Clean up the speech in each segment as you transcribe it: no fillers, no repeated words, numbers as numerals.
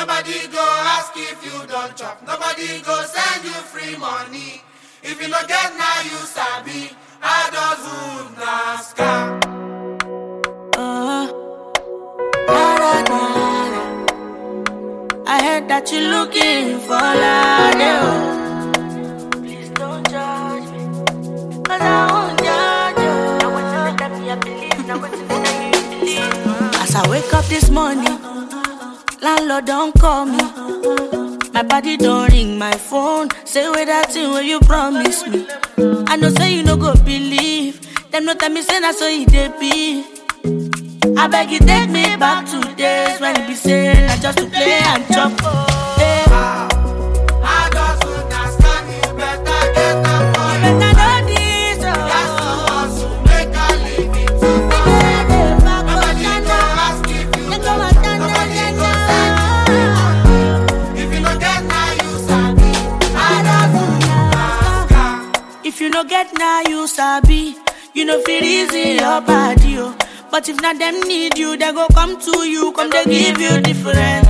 Nobody go ask if you don't chop. Nobody go send you free money. If you no get now, you sabi. Adulthood na scam. I heard that you're looking for love. Please don't judge me, 'cause I won't judge you. Now what's in the me I believe, now what's in the you believe. As I wake up this morning, landlord don't call me. My body don't ring my phone. Say with that thing where you promise me. I know say you no go believe. Them no tell me say that's so it dey be. I beg you take me back to days when you be saying I just to play and chop. I just would not stand. You better get up for You better know this. That's to hustle, make a living to myself. Nobody go ask if you don't chop. Nobody go send you free money. If you no get now, you sabi. Adulthood na scam. If you no get now, you sabi. You know feel easy your body, oh. But if not them need you, they go come to you, come they give you different.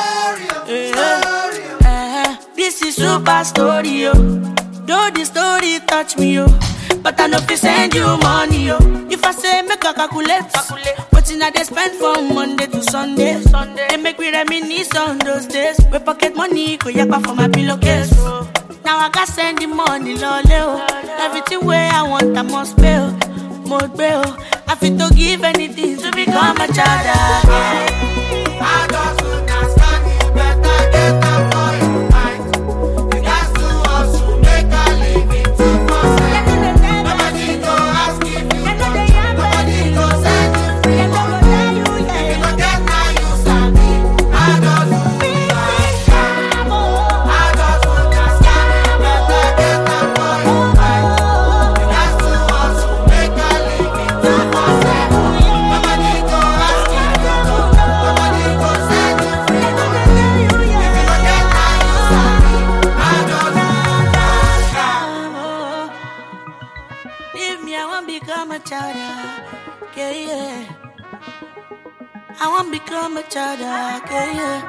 This is super story, oh. Though the story touch me, oh. But I know if send you money, oh. If I say make a calculate. What in they spend from Monday to Sunday. They make me reminisce on those days. We pocket money, go yakpa for my pillowcase, oh. Now I got send the money, lole, oh. Everything where I want, I must pay, oh. Mode bail. I fit to give anything to become a child again. I just would not stand. You better get up for your mind. You got to hustle, make a living to myself. Nobody go ask if you don't chop. Nobody go send you free money. If you no get now, you sabi. I just would not stand. I just would not stand. You better get up for your mind. You got to hustle, make a living to myself. Nobody go ask if you don't chop. Nobody go send you free money. If you no get now, you sabi. I just would not stand. Leave me, I won't become a child. Yeah. I won't become a child. Yeah.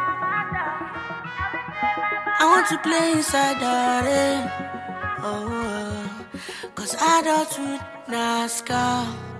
I want to play inside the rain. Oh, 'cause adulthood na scam.